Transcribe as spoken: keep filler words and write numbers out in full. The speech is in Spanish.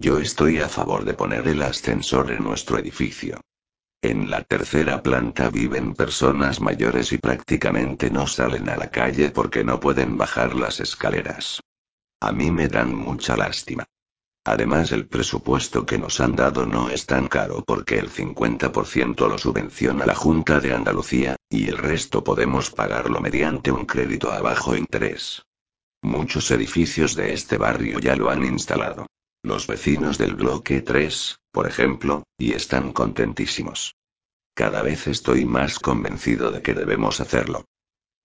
Yo estoy a favor de poner el ascensor en nuestro edificio. En la tercera planta viven personas mayores y prácticamente no salen a la calle porque no pueden bajar las escaleras. A mí me dan mucha lástima. Además, el presupuesto que nos han dado no es tan caro porque el cincuenta por ciento lo subvenciona la Junta de Andalucía, y el resto podemos pagarlo mediante un crédito a bajo interés. Muchos edificios de este barrio ya lo han instalado. Los vecinos del bloque tres, por ejemplo, y están contentísimos. Cada vez estoy más convencido de que debemos hacerlo.